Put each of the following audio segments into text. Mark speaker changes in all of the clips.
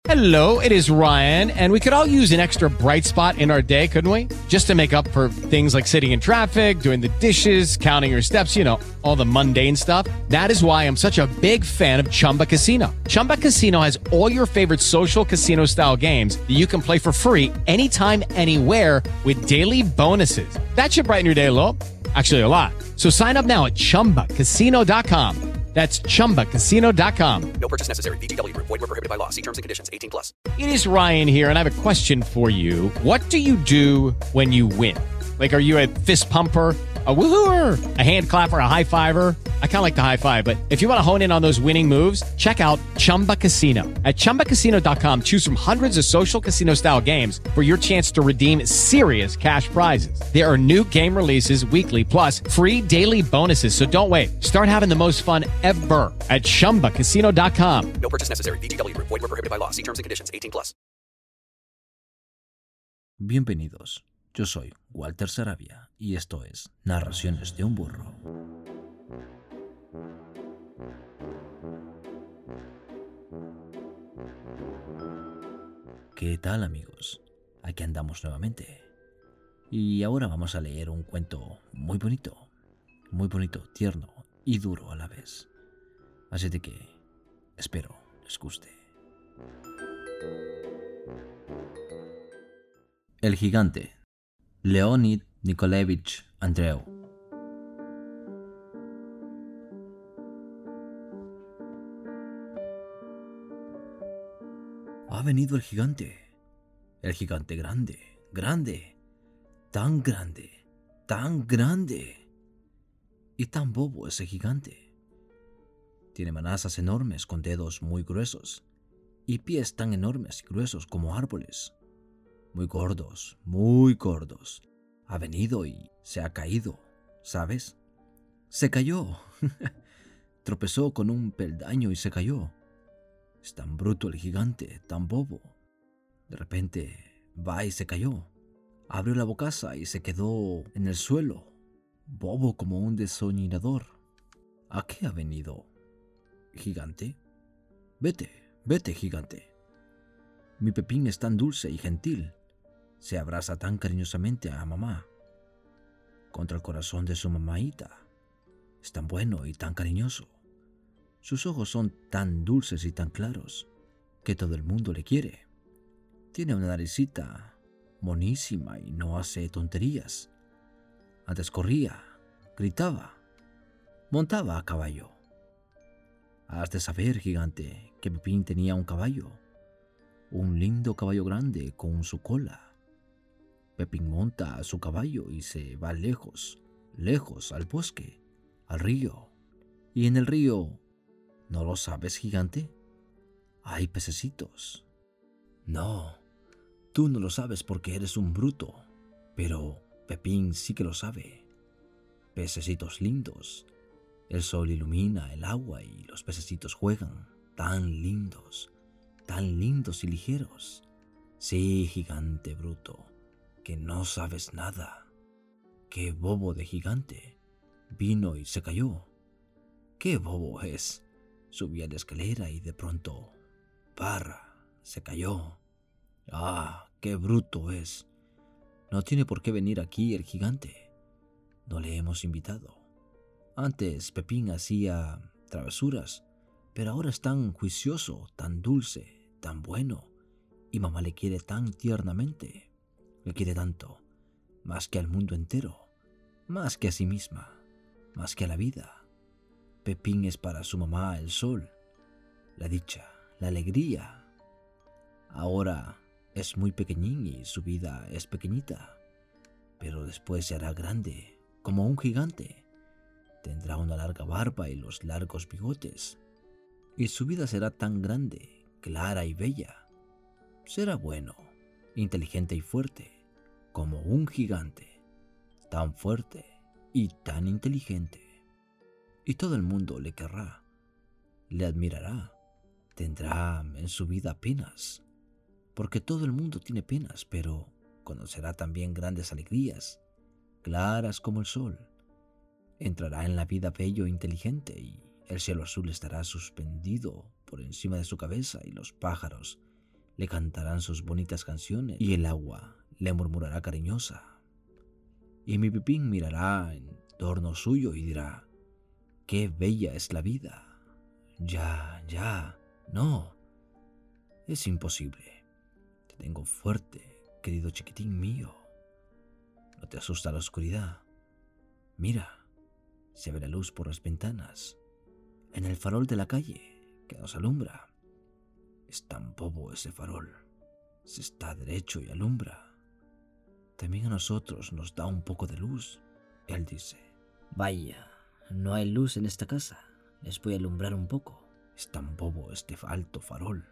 Speaker 1: Hello, it is Ryan, and we could all use an extra bright spot in our day, couldn't we? Just to make up for things like sitting in traffic, doing the dishes, counting your steps, you know, all the mundane stuff. That is why I'm such a big fan of Chumba Casino. Chumba Casino has all your favorite social casino-style games that you can play for free anytime, anywhere with daily bonuses. That should brighten your day a little. Actually, a lot. So sign up now at ChumbaCasino.com. That's ChumbaCasino.com.
Speaker 2: No purchase necessary. VGW Group. Void where prohibited by law. See terms and conditions. 18 plus.
Speaker 1: It is Ryan here, and I have a question for you. What do you do when you win? Like, are you a fist pumper, a woohooer, a hand clapper, a high fiver? I kind of like the high five, but if you want to hone in on those winning moves, check out Chumba Casino. At ChumbaCasino.com, choose from hundreds of social casino-style games for your chance to redeem serious cash prizes. There are new game releases weekly, plus free daily bonuses, so don't wait. Start having the most fun ever at ChumbaCasino.com.
Speaker 2: No purchase necessary. VGW Group. Void where prohibited by law. See terms and conditions. 18 plus.
Speaker 3: Bienvenidos. Yo soy Walter Sarabia y esto es Narraciones de un Burro. ¿Qué tal, amigos? Aquí andamos nuevamente. Y ahora vamos a leer un cuento muy bonito, tierno y duro a la vez. Así de que espero les guste. El gigante. Leonid Nikolaevich Andreev. Ha venido el gigante grande, tan grande, y tan bobo ese gigante. Tiene manazas enormes con dedos muy gruesos y pies tan enormes y gruesos como árboles. Muy gordos. Ha venido y se ha caído, ¿sabes? Se cayó. Tropezó con un peldaño y se cayó. Es tan bruto el gigante, tan bobo. De repente va y se cayó. Abrió la bocaza y se quedó en el suelo, bobo como un desayunador. ¿A qué ha venido, gigante? Vete, gigante. Mi Pepín es tan dulce y gentil. Se abraza tan cariñosamente a mamá. Contra el corazón de su mamaíta. Es tan bueno y tan cariñoso. Sus ojos son tan dulces y tan claros que todo el mundo le quiere. Tiene una naricita monísima y no hace tonterías. Antes corría, gritaba, montaba a caballo. Has de saber, gigante, que Pepín tenía un caballo. Un lindo caballo grande con su cola. Pepín monta a su caballo y se va lejos al bosque, al río. Y en el río, ¿no lo sabes, gigante? Hay pececitos. No, tú no lo sabes porque eres un bruto, pero Pepín sí que lo sabe. Pececitos lindos. El sol ilumina el agua y los pececitos juegan, tan lindos y ligeros. Sí, gigante bruto, que no sabes nada. Qué bobo de gigante. Vino y se cayó. Qué bobo es. Subía la escalera y de pronto, ¡parra!, se cayó. ¡Ah, qué bruto es! No tiene por qué venir aquí el gigante. No le hemos invitado. Antes Pepín hacía travesuras, pero ahora es tan juicioso, tan dulce, tan bueno, y mamá le quiere tan tiernamente. Le quiere tanto, más que al mundo entero, más que a sí misma, más que a la vida. Pepín es para su mamá el sol, la dicha, la alegría. Ahora es muy pequeñín y su vida es pequeñita, pero después se hará grande, como un gigante. Tendrá una larga barba y los largos bigotes, y su vida será tan grande, clara y bella. Será bueno, inteligente y fuerte, como un gigante, tan fuerte y tan inteligente. Y todo el mundo le querrá, le admirará. Tendrá en su vida penas, porque todo el mundo tiene penas, pero conocerá también grandes alegrías, claras como el sol. Entrará en la vida bello e inteligente y el cielo azul estará suspendido por encima de su cabeza y los pájaros le cantarán sus bonitas canciones y el agua le murmurará cariñosa. Y mi Pepín mirará en torno suyo y dirá: ¡qué bella es la vida! Ya, no, es imposible. Te tengo fuerte, querido chiquitín mío. ¿No te asusta la oscuridad? Mira, se ve la luz por las ventanas, en el farol de la calle que nos alumbra. Es tan bobo ese farol, se está derecho y alumbra. También a nosotros nos da un poco de luz. Él dice:
Speaker 4: Vaya, no hay luz en esta casa, les voy a alumbrar un poco.
Speaker 3: es tan bobo este alto farol.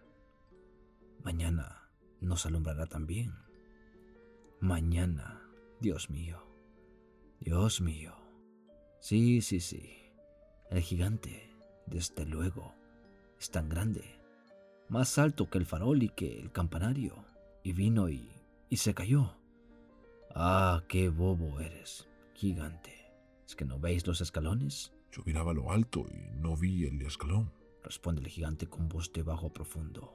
Speaker 3: Mañana nos alumbrará también. Mañana, Dios mío, Dios mío. Sí, el gigante, desde luego, es tan grande, más alto que el farol y que el campanario, y vino y se cayó. Ah, qué bobo eres, gigante. ¿Es que no veis los escalones?
Speaker 5: Yo miraba a lo alto y no vi el escalón,
Speaker 3: responde el gigante con voz de bajo profundo.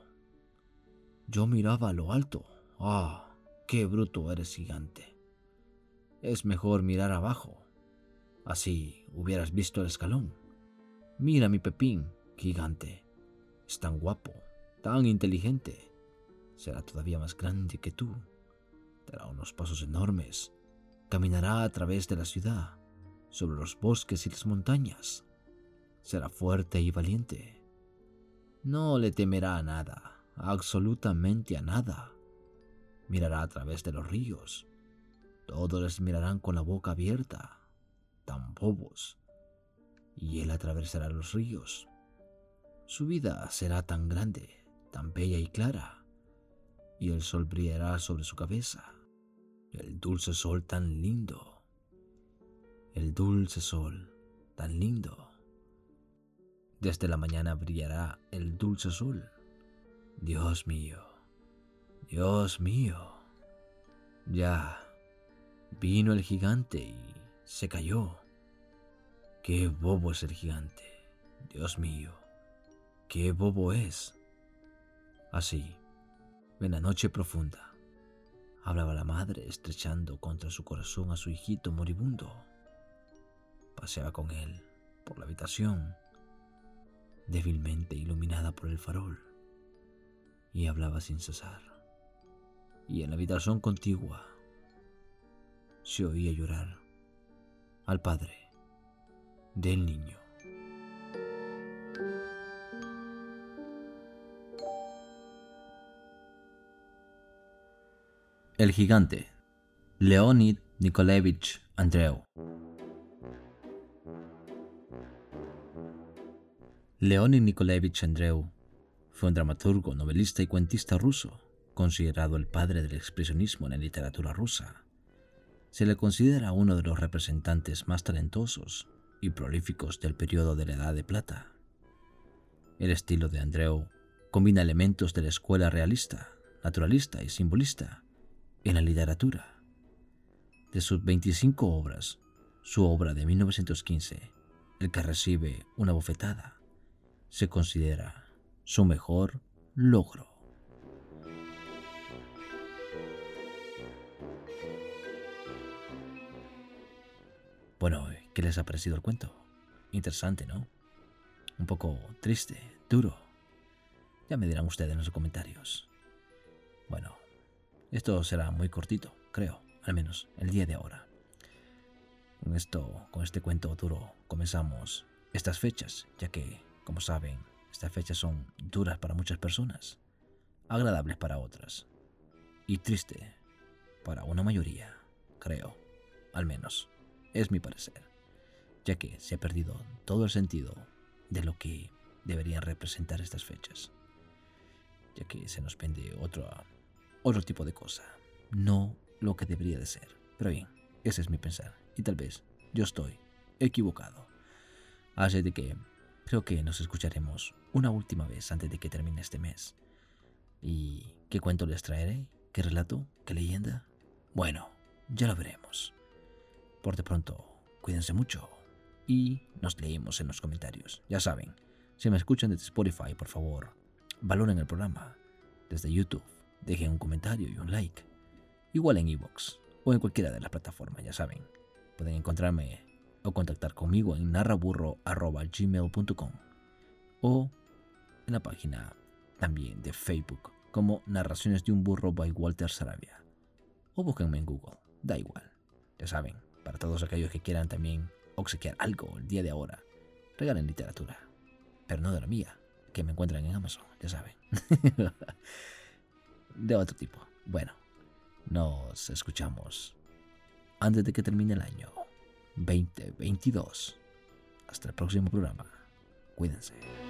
Speaker 3: Yo miraba a lo alto. Ah, qué bruto eres, gigante. Es mejor mirar abajo. Así hubieras visto el escalón. Mira mi Pepín, gigante. Es tan guapo, tan inteligente. Será todavía más grande que tú. Dará unos pasos enormes. Caminará a través de la ciudad, sobre los bosques y las montañas. Será fuerte y valiente. No le temerá a nada, absolutamente a nada. Mirará a través de los ríos. Todos les mirarán con la boca abierta, tan bobos. Y él atravesará los ríos. Su vida será tan grande, tan bella y clara, y el sol brillará sobre su cabeza. El dulce sol tan lindo. El dulce sol tan lindo. Desde la mañana brillará el dulce sol. Dios mío, Dios mío. Ya vino el gigante y se cayó. Qué bobo es el gigante. Dios mío, qué bobo es. Así, en la noche profunda, hablaba la madre estrechando contra su corazón a su hijito moribundo. Paseaba con él por la habitación, débilmente iluminada por el farol, y hablaba sin cesar. Y en la habitación contigua se oía llorar al padre del niño. El gigante, Leonid Nikolaevich Andreev. Leonid Nikolaevich Andreev fue un dramaturgo, novelista y cuentista ruso, considerado el padre del expresionismo en la literatura rusa. Se le considera uno de los representantes más talentosos y prolíficos del periodo de la Edad de Plata. El estilo de Andreev combina elementos de la escuela realista, naturalista y simbolista en la literatura. De sus 25 obras, su obra de 1915, El que recibe una bofetada, se considera su mejor logro. Bueno, ¿qué les ha parecido el cuento? Interesante, ¿no? Un poco triste, duro. Ya me dirán ustedes en los comentarios. Bueno, esto será muy cortito, creo, al menos el día de ahora. Con este cuento duro comenzamos estas fechas, ya que, como saben, estas fechas son duras para muchas personas, agradables para otras, y triste para una mayoría, creo, al menos, es mi parecer, ya que se ha perdido todo el sentido de lo que deberían representar estas fechas, ya que se nos vende otro tipo de cosa, no lo que debería de ser. Pero bien, ese es mi pensar, y tal vez yo estoy equivocado. Así de que creo que nos escucharemos una última vez antes de que termine este mes. ¿Y qué cuento les traeré? ¿Qué relato? ¿Qué leyenda? Bueno, ya lo veremos. Por de pronto, cuídense mucho y nos leemos en los comentarios. Ya saben, si me escuchan desde Spotify, por favor, valoren el programa. desde YouTube, dejen un comentario y un like. Igual en iVoox o en cualquiera de las plataformas, ya saben. Pueden encontrarme o contactar conmigo en narraburro@gmail.com o en la página también de Facebook como Narraciones de un Burro by Walter Sarabia. O búsquenme en Google, da igual. Ya saben, para todos aquellos que quieran también obsequiar algo el día de ahora, regalen literatura. Pero no de la mía, que me encuentran en Amazon, ya saben. De otro tipo. Bueno, nos escuchamos antes de que termine el año 2022. Hasta el próximo programa. Cuídense.